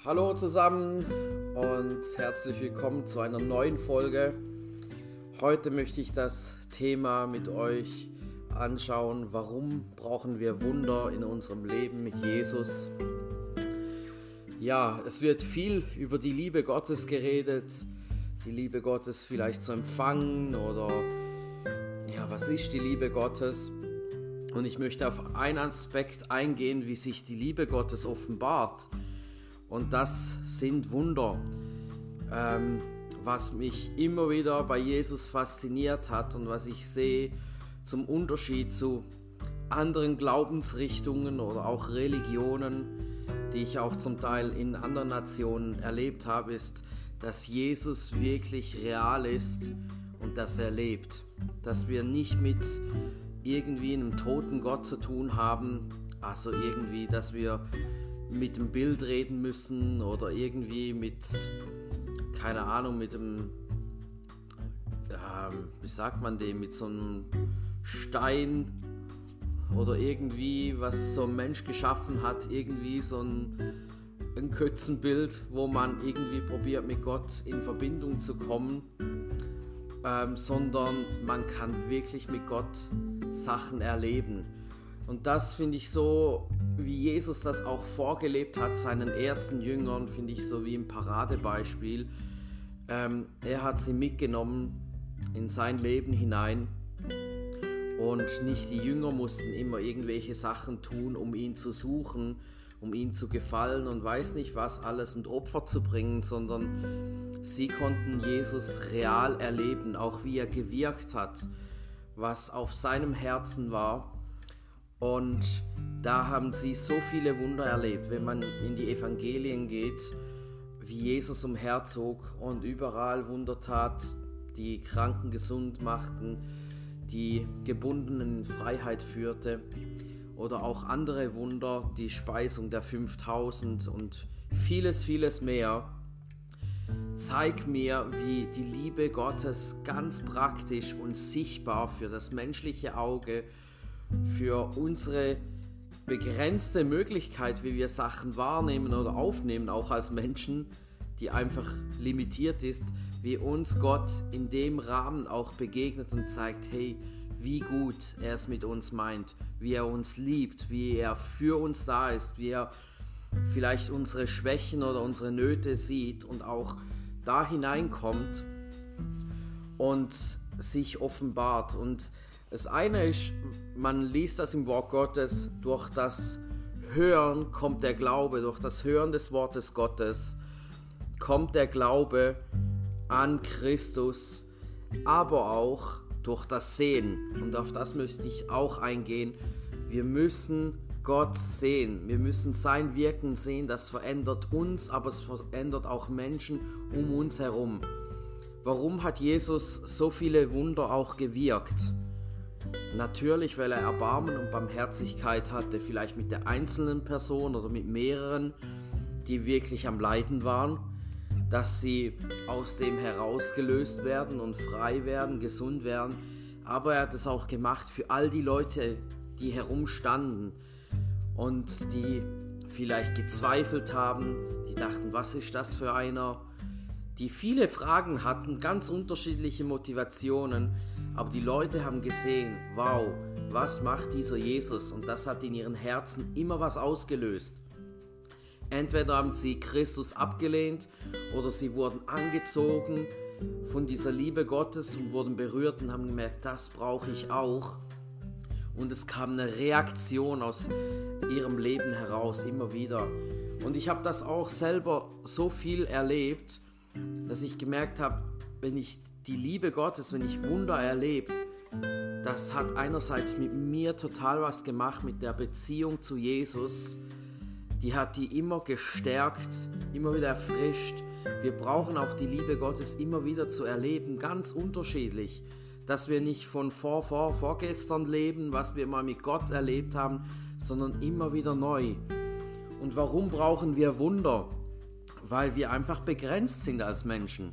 Hallo zusammen und herzlich willkommen zu einer neuen Folge. Heute möchte ich das Thema mit euch anschauen, warum brauchen wir Wunder in unserem Leben mit Jesus. Ja, es wird viel über die Liebe Gottes geredet, die Liebe Gottes vielleicht zu empfangen oder was ist die Liebe Gottes? Und ich möchte auf einen Aspekt eingehen, wie sich die Liebe Gottes offenbart. Und das sind Wunder, was mich immer wieder bei Jesus fasziniert hat und was ich sehe zum Unterschied zu anderen Glaubensrichtungen oder auch Religionen, die ich auch zum Teil in anderen Nationen erlebt habe, ist, dass Jesus wirklich real ist und dass er lebt. Dass wir nicht mit irgendwie einem toten Gott zu tun haben, also irgendwie, dass wir mit dem Bild reden müssen oder irgendwie mit, keine Ahnung, mit dem, mit so einem Stein oder irgendwie, was so ein Mensch geschaffen hat, irgendwie so ein Götzenbild, wo man irgendwie probiert, mit Gott in Verbindung zu kommen, sondern man kann wirklich mit Gott Sachen erleben. Und das finde ich so, wie Jesus das auch vorgelebt hat, seinen ersten Jüngern, finde ich so wie ein Paradebeispiel. Er hat sie mitgenommen in sein Leben hinein und nicht die Jünger mussten immer irgendwelche Sachen tun, um ihn zu suchen, um ihn zu gefallen und weiß nicht was alles und Opfer zu bringen, sondern sie konnten Jesus real erleben, auch wie er gewirkt hat, was auf seinem Herzen war. Und da haben sie so viele Wunder erlebt, wenn man in die Evangelien geht, wie Jesus umherzog und überall Wunder tat, die Kranken gesund machten, die Gebundenen in Freiheit führte oder auch andere Wunder, die Speisung der 5000 und vieles, vieles mehr. Zeig mir, wie die Liebe Gottes ganz praktisch und sichtbar für das menschliche Auge, für unsere begrenzte Möglichkeit, wie wir Sachen wahrnehmen oder aufnehmen, auch als Menschen, die einfach limitiert ist, wie uns Gott in dem Rahmen auch begegnet und zeigt, hey, wie gut er es mit uns meint, wie er uns liebt, wie er für uns da ist, wie er vielleicht unsere Schwächen oder unsere Nöte sieht und auch da hineinkommt und sich offenbart. Und das eine ist, man liest das im Wort Gottes, durch das Hören kommt der Glaube, durch das Hören des Wortes Gottes kommt der Glaube an Christus, aber auch durch das Sehen. Und auf das möchte ich auch eingehen. Wir müssen Gott sehen, wir müssen sein Wirken sehen, das verändert uns, aber es verändert auch Menschen um uns herum. Warum hat Jesus so viele Wunder auch gewirkt? Natürlich, weil er Erbarmen und Barmherzigkeit hatte, vielleicht mit der einzelnen Person oder mit mehreren, die wirklich am Leiden waren, dass sie aus dem herausgelöst werden und frei werden, gesund werden. Aber er hat es auch gemacht für all die Leute, die herumstanden und die vielleicht gezweifelt haben, die dachten, was ist das für einer? Die viele Fragen hatten, ganz unterschiedliche Motivationen, aber die Leute haben gesehen, wow, was macht dieser Jesus? Und das hat in ihren Herzen immer was ausgelöst. Entweder haben sie Christus abgelehnt oder sie wurden angezogen von dieser Liebe Gottes und wurden berührt und haben gemerkt, das brauche ich auch. Und es kam eine Reaktion aus ihrem Leben heraus, immer wieder. Und ich habe das auch selber so viel erlebt, dass ich gemerkt habe, wenn ich die Liebe Gottes, wenn ich Wunder erlebt, das hat einerseits mit mir total was gemacht, mit der Beziehung zu Jesus. Die hat die immer gestärkt, immer wieder erfrischt. Wir brauchen auch die Liebe Gottes immer wieder zu erleben, ganz unterschiedlich. Dass wir nicht von vorgestern leben, was wir mal mit Gott erlebt haben, sondern immer wieder neu. Und warum brauchen wir Wunder? Weil wir einfach begrenzt sind als Menschen.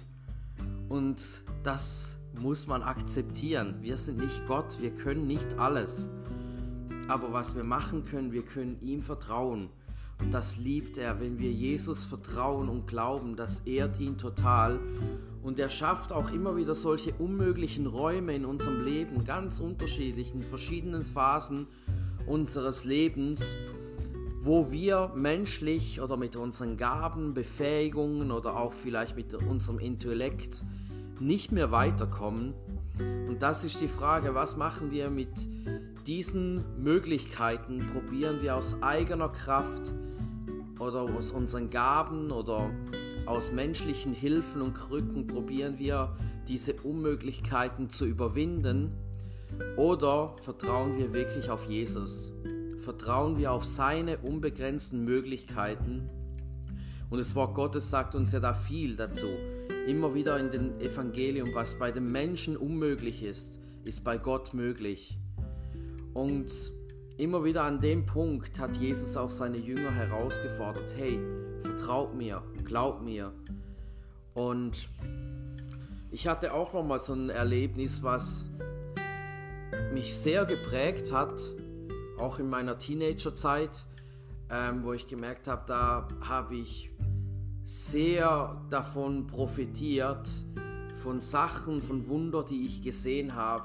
Und das muss man akzeptieren. Wir sind nicht Gott, wir können nicht alles. Aber was wir machen können, wir können ihm vertrauen. Und das liebt er, wenn wir Jesus vertrauen und glauben, das ehrt ihn total. Und er schafft auch immer wieder solche unmöglichen Räume in unserem Leben, ganz unterschiedlich, in verschiedenen Phasen unseres Lebens, wo wir menschlich oder mit unseren Gaben, Befähigungen oder auch vielleicht mit unserem Intellekt nicht mehr weiterkommen. Und das ist die Frage, was machen wir mit diesen Möglichkeiten? Probieren wir aus eigener Kraft oder aus unseren Gaben oder aus menschlichen Hilfen und Krücken, probieren wir diese Unmöglichkeiten zu überwinden? Oder vertrauen wir wirklich auf Jesus? Vertrauen wir auf seine unbegrenzten Möglichkeiten? Und das Wort Gottes sagt uns ja da viel dazu. Immer wieder in dem Evangelium, was bei den Menschen unmöglich ist, ist bei Gott möglich. Und immer wieder an dem Punkt hat Jesus auch seine Jünger herausgefordert: Hey, vertraut mir, glaubt mir. Und ich hatte auch nochmal so ein Erlebnis, was mich sehr geprägt hat, auch in meiner Teenagerzeit, wo ich gemerkt habe, da habe ich sehr davon profitiert, von Sachen, von Wunder, die ich gesehen habe,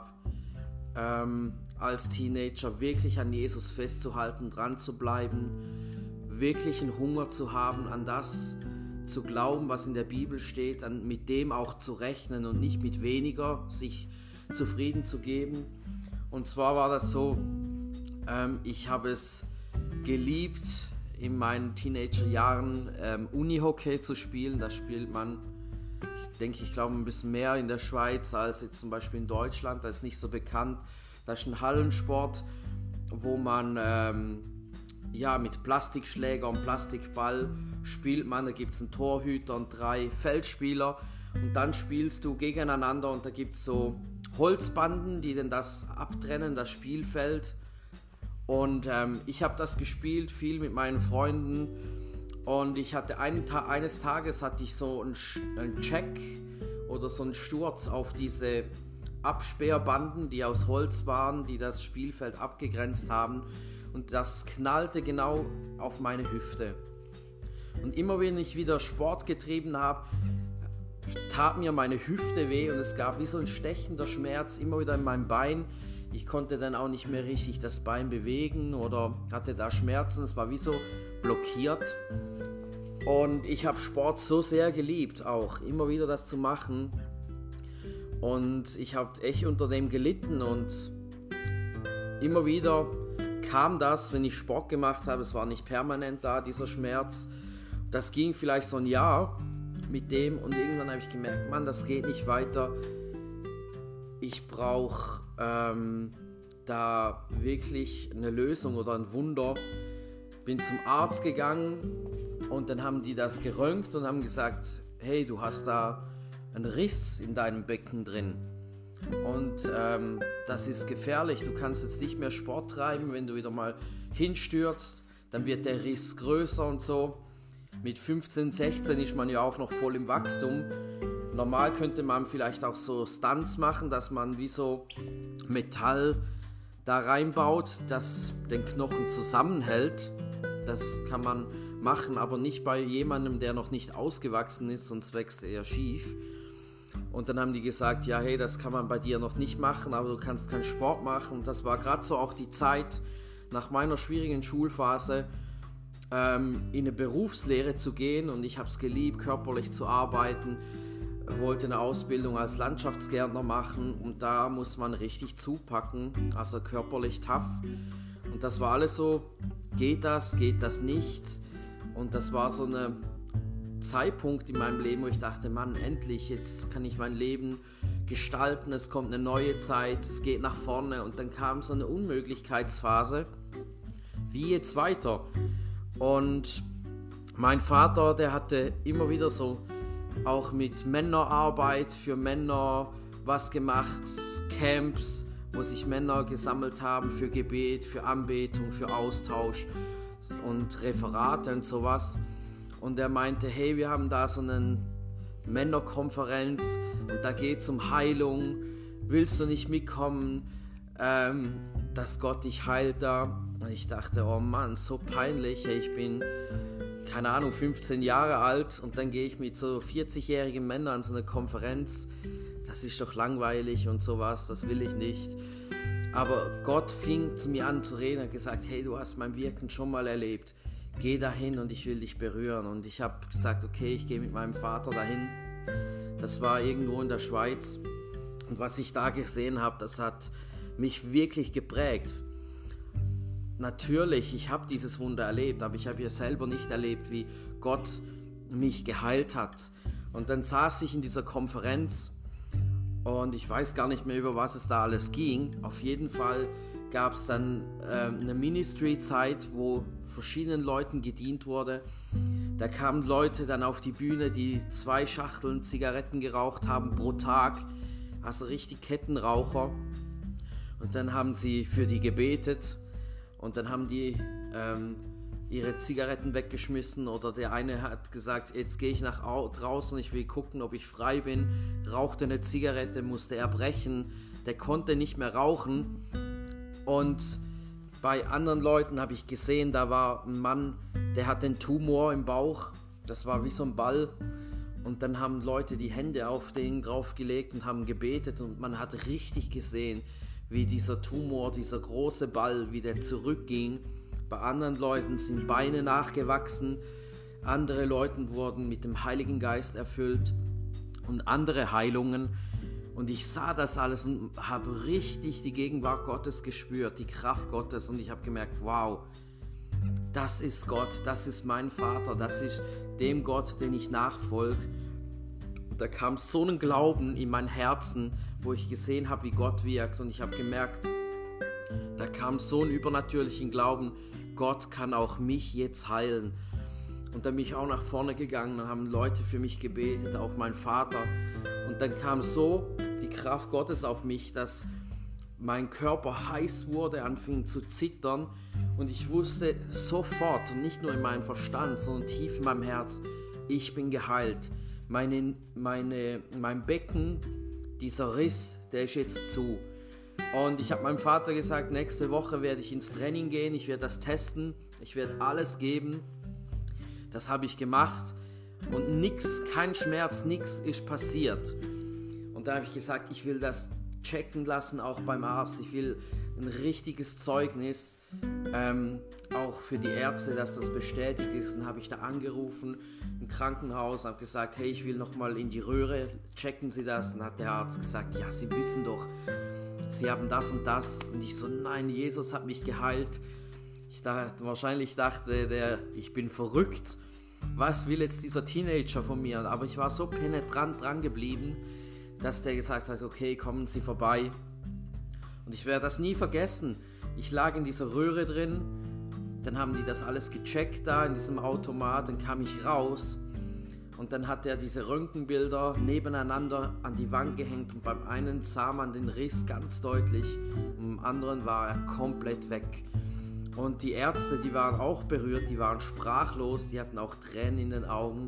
als Teenager, wirklich an Jesus festzuhalten, dran zu bleiben, wirklich einen Hunger zu haben, an das zu glauben, was in der Bibel steht, mit dem auch zu rechnen und nicht mit weniger sich zufrieden zu geben. Und zwar war das so, ich habe es geliebt, in meinen Teenagerjahren Unihockey zu spielen. Da spielt man, ich glaube, ein bisschen mehr in der Schweiz als jetzt zum Beispiel in Deutschland. Das ist nicht so bekannt. Das ist ein Hallensport, wo man mit Plastikschläger und Plastikball spielt man. Da gibt es einen Torhüter und 3 Feldspieler. Und dann spielst du gegeneinander und da gibt es so Holzbanden, die dann das abtrennen, das Spielfeld. Und ich habe das gespielt, viel mit meinen Freunden. Und ich hatte eines Tages hatte ich so einen Check oder so einen Sturz auf diese Absperrbanden, die aus Holz waren, die das Spielfeld abgegrenzt haben. Und das knallte genau auf meine Hüfte. Und immer wenn ich wieder Sport getrieben habe, tat mir meine Hüfte weh und es gab wie so ein stechender Schmerz immer wieder in meinem Bein. Ich konnte dann auch nicht mehr richtig das Bein bewegen oder hatte da Schmerzen. Es war wie so blockiert. Und ich habe Sport so sehr geliebt, auch immer wieder das zu machen. Und ich habe echt unter dem gelitten und immer wieder kam das, wenn ich Sport gemacht habe. Es war nicht permanent da, dieser Schmerz. Das ging vielleicht so ein Jahr mit dem und irgendwann habe ich gemerkt, Mann, das geht nicht weiter. Ich brauche da wirklich eine Lösung oder ein Wunder. Bin zum Arzt gegangen und dann haben die das geröntgt und haben gesagt, hey, du hast da einen Riss in deinem Becken drin und das ist gefährlich, du kannst jetzt nicht mehr Sport treiben, wenn du wieder mal hinstürzt, dann wird der Riss größer und so. Mit 15, 16 ist man ja auch noch voll im Wachstum. Normal könnte man vielleicht auch so Stunts machen, dass man wie so Metall da reinbaut, das den Knochen zusammenhält. Das kann man machen, aber nicht bei jemandem, der noch nicht ausgewachsen ist, sonst wächst er schief. Und dann haben die gesagt, ja hey, das kann man bei dir noch nicht machen, aber du kannst keinen Sport machen. Und das war gerade so auch die Zeit nach meiner schwierigen Schulphase, in eine Berufslehre zu gehen. Und ich habe es geliebt, körperlich zu arbeiten, wollte eine Ausbildung als Landschaftsgärtner machen und da muss man richtig zupacken, also körperlich tough. Und das war alles so, geht das nicht? Und das war so ein Zeitpunkt in meinem Leben, wo ich dachte, Mann, endlich, jetzt kann ich mein Leben gestalten, es kommt eine neue Zeit, es geht nach vorne. Und dann kam so eine Unmöglichkeitsphase, wie jetzt weiter? Und mein Vater, der hatte immer wieder so auch mit Männerarbeit für Männer was gemacht, Camps, wo sich Männer gesammelt haben für Gebet, für Anbetung, für Austausch und Referate und sowas. Und er meinte, hey, wir haben da so eine Männerkonferenz und da geht es um Heilung, willst du nicht mitkommen? dass Gott dich heilt da. Und ich dachte, oh Mann, so peinlich. Ich bin, keine Ahnung, 15 Jahre alt und dann gehe ich mit so 40-jährigen Männern an so eine Konferenz. Das ist doch langweilig und sowas, das will ich nicht. Aber Gott fing zu mir an zu reden und hat gesagt, hey, du hast mein Wirken schon mal erlebt. Geh dahin und ich will dich berühren. Und ich habe gesagt, okay, ich gehe mit meinem Vater dahin. Das war irgendwo in der Schweiz. Und was ich da gesehen habe, das hat mich wirklich geprägt. Natürlich, ich habe dieses Wunder erlebt, aber ich habe ja selber nicht erlebt, wie Gott mich geheilt hat. Und dann saß ich in dieser Konferenz und ich weiß gar nicht mehr, über was es da alles ging. Auf jeden Fall gab es dann eine Ministry-Zeit, wo verschiedenen Leuten gedient wurde. Da kamen Leute dann auf die Bühne, die 2 Schachteln Zigaretten geraucht haben pro Tag, also richtig Kettenraucher. Und dann haben sie für die gebetet und dann haben die ihre Zigaretten weggeschmissen oder der eine hat gesagt, jetzt gehe ich nach draußen, ich will gucken, ob ich frei bin, rauchte eine Zigarette, musste er brechen, der konnte nicht mehr rauchen. Und bei anderen Leuten habe ich gesehen, da war ein Mann, der hat einen Tumor im Bauch, das war wie so ein Ball. Und dann haben Leute die Hände auf den draufgelegt und haben gebetet und man hat richtig gesehen, wie dieser Tumor, dieser große Ball, wie der zurückging. Bei anderen Leuten sind Beine nachgewachsen, andere Leute wurden mit dem Heiligen Geist erfüllt und andere Heilungen. Und ich sah das alles und habe richtig die Gegenwart Gottes gespürt, die Kraft Gottes. Und ich habe gemerkt, wow, das ist Gott, das ist mein Vater, das ist dem Gott, den ich nachfolge. Und da kam so ein Glauben in mein Herzen, wo ich gesehen habe, wie Gott wirkt. Und ich habe gemerkt, da kam so ein übernatürlichen Glauben, Gott kann auch mich jetzt heilen. Und dann bin ich auch nach vorne gegangen, dann haben Leute für mich gebetet, auch mein Vater. Und dann kam so die Kraft Gottes auf mich, dass mein Körper heiß wurde, anfing zu zittern. Und ich wusste sofort, und nicht nur in meinem Verstand, sondern tief in meinem Herz, ich bin geheilt. Mein Becken, dieser Riss, der ist jetzt zu. Und ich habe meinem Vater gesagt, nächste Woche werde ich ins Training gehen, ich werde das testen, ich werde alles geben. Das habe ich gemacht und nichts, kein Schmerz, nichts ist passiert. Und da habe ich gesagt, ich will das checken lassen, auch beim Arzt. Ich will ein richtiges Zeugnis, auch für die Ärzte, dass das bestätigt ist. Dann habe ich da angerufen im Krankenhaus, habe gesagt, hey, ich will nochmal in die Röhre, checken Sie das? Dann hat der Arzt gesagt, ja, Sie wissen doch, Sie haben das und das. Und ich so, nein, Jesus hat mich geheilt. Wahrscheinlich dachte der, ich bin verrückt. Was will jetzt dieser Teenager von mir? Aber ich war so penetrant dran geblieben, dass der gesagt hat, okay, kommen Sie vorbei. Und ich werde das nie vergessen. Ich lag in dieser Röhre drin, dann haben die das alles gecheckt da in diesem Automat, dann kam ich raus und dann hat er diese Röntgenbilder nebeneinander an die Wand gehängt und beim einen sah man den Riss ganz deutlich und beim anderen war er komplett weg. Und die Ärzte, die waren auch berührt, die waren sprachlos, die hatten auch Tränen in den Augen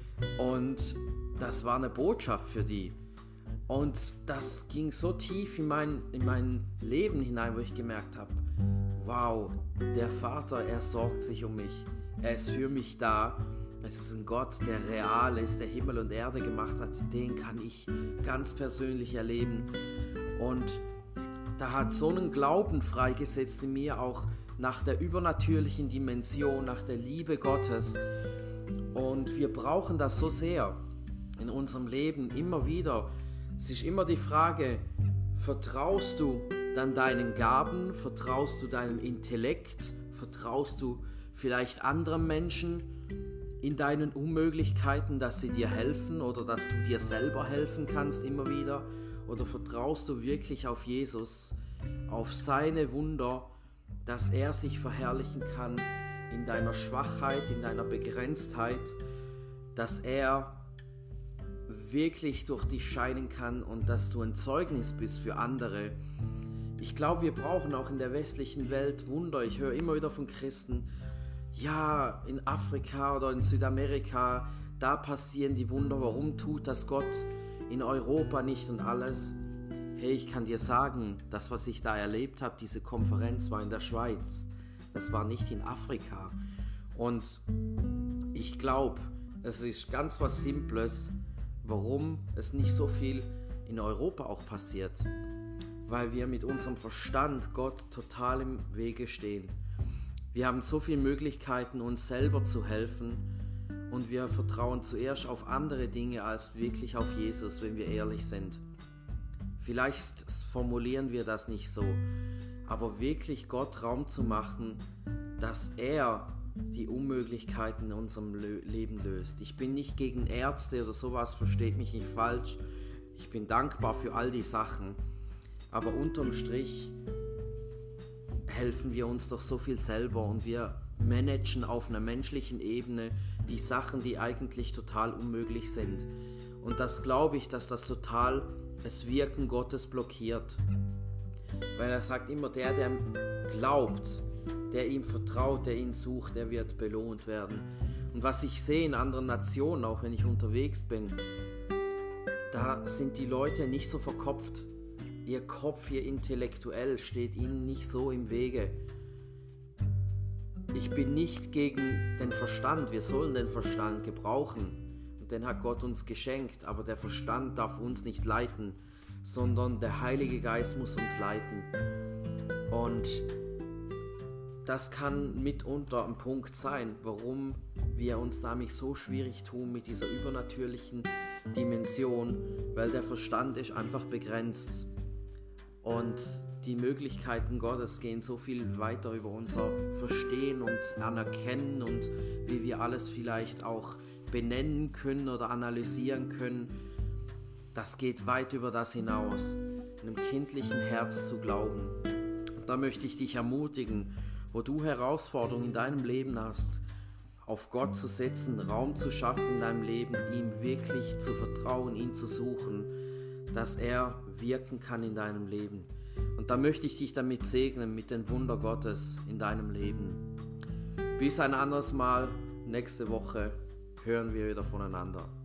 und das war eine Botschaft für die. Und das ging so tief in mein Leben hinein, wo ich gemerkt habe, wow, der Vater, er sorgt sich um mich, er ist für mich da. Es ist ein Gott, der real ist, der Himmel und Erde gemacht hat, den kann ich ganz persönlich erleben. Und da hat so einen Glauben freigesetzt in mir, auch nach der übernatürlichen Dimension, nach der Liebe Gottes. Und wir brauchen das so sehr in unserem Leben, immer wieder. Es ist immer die Frage, vertraust du dann deinen Gaben, vertraust du deinem Intellekt, vertraust du vielleicht anderen Menschen in deinen Unmöglichkeiten, dass sie dir helfen oder dass du dir selber helfen kannst immer wieder, oder vertraust du wirklich auf Jesus, auf seine Wunder, dass er sich verherrlichen kann in deiner Schwachheit, in deiner Begrenztheit, dass er wirklich durch dich scheinen kann und dass du ein Zeugnis bist für andere. Ich glaube, wir brauchen auch in der westlichen Welt Wunder. Ich höre immer wieder von Christen, ja, in Afrika oder in Südamerika, da passieren die Wunder. Warum tut das Gott in Europa nicht und alles? hey, ich kann dir sagen, das, was ich da erlebt habe, diese Konferenz war in der Schweiz, das war nicht in Afrika. Und ich glaube, es ist ganz was Simples, warum es nicht so viel in Europa auch passiert. Weil wir mit unserem Verstand Gott total im Wege stehen. Wir haben so viele Möglichkeiten, uns selber zu helfen, und wir vertrauen zuerst auf andere Dinge als wirklich auf Jesus, wenn wir ehrlich sind. Vielleicht formulieren wir das nicht so, aber wirklich Gott Raum zu machen, dass er die Unmöglichkeiten in unserem Leben löst. Ich bin nicht gegen Ärzte oder sowas, versteht mich nicht falsch. Ich bin dankbar für all die Sachen, aber unterm Strich helfen wir uns doch so viel selber und wir managen auf einer menschlichen Ebene die Sachen, die eigentlich total unmöglich sind. Und das glaube ich, dass das total das Wirken Gottes blockiert. Weil er sagt immer, der glaubt, der ihm vertraut, der ihn sucht, der wird belohnt werden. Und was ich sehe in anderen Nationen, auch wenn ich unterwegs bin, da sind die Leute nicht so verkopft. Ihr Kopf, ihr Intellektuell steht ihnen nicht so im Wege. Ich bin nicht gegen den Verstand, wir sollen den Verstand gebrauchen und den hat Gott uns geschenkt, aber der Verstand darf uns nicht leiten, sondern der Heilige Geist muss uns leiten. Und das kann mitunter ein Punkt sein, warum wir uns nämlich so schwierig tun mit dieser übernatürlichen Dimension, weil der Verstand ist einfach begrenzt. Und die Möglichkeiten Gottes gehen so viel weiter über unser Verstehen und Anerkennen und wie wir alles vielleicht auch benennen können oder analysieren können. Das geht weit über das hinaus, in einem kindlichen Herz zu glauben. Und da möchte ich dich ermutigen, wo du Herausforderungen in deinem Leben hast, auf Gott zu setzen, Raum zu schaffen in deinem Leben, ihm wirklich zu vertrauen, ihn zu suchen, dass er wirken kann in deinem Leben. Und da möchte ich dich damit segnen, mit den Wunder Gottes in deinem Leben. Bis ein anderes Mal, nächste Woche hören wir wieder voneinander.